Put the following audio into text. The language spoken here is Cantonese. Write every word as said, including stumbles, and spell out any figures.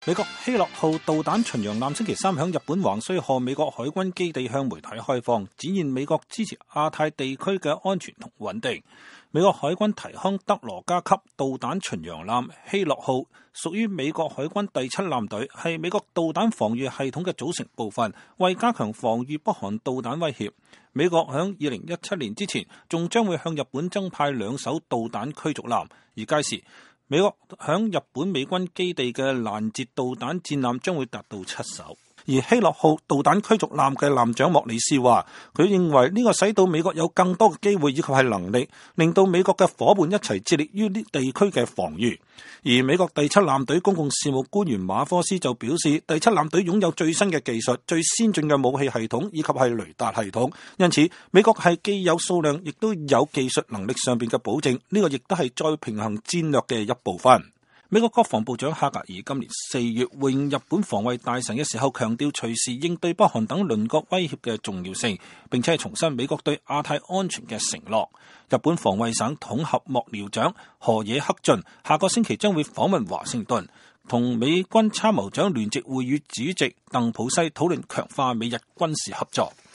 美國希洛號導彈巡洋艦星期三響日本橫須賀美國海軍基地向媒體開放，展現美國支持亞太地區嘅安全同穩定。美國海軍提康德羅加級導彈巡洋艦希洛號屬於美國海軍第七艦隊，係美國導彈防禦系統嘅組成部分，為加強防禦北韓導彈威脅，美國響二零一七年之前仲將會向日本增派兩艘導彈驅逐艦，而屆時美國響日本美軍基地嘅攔截導彈戰艦將會達到七艘。而希洛號導彈驅逐艦嘅艦長莫里斯話，佢認為呢個使到美國有更多嘅機會以及係能力，令到美國嘅伙伴一齊致力於呢地區嘅防禦。而美國第七艦隊公共事務官員馬科斯就表示，第七艦隊擁有最新嘅技術、最先進嘅武器系統以及係雷達系統，因此美國係既有數量亦都有技術能力上邊嘅保證，呢個亦都係再平衡戰略嘅一部分。美國國防部長哈格爾今年四月會見日本防衛大臣嘅時候，強調隨時應對北韓等鄰國威脅嘅重要性，並且係重申美國對亞太安全嘅承諾。日本防衛省統合幕僚長河野克俊下個星期將會訪問華盛頓，同美軍參謀長聯席會議主席鄧普西討論強化美日軍事合作。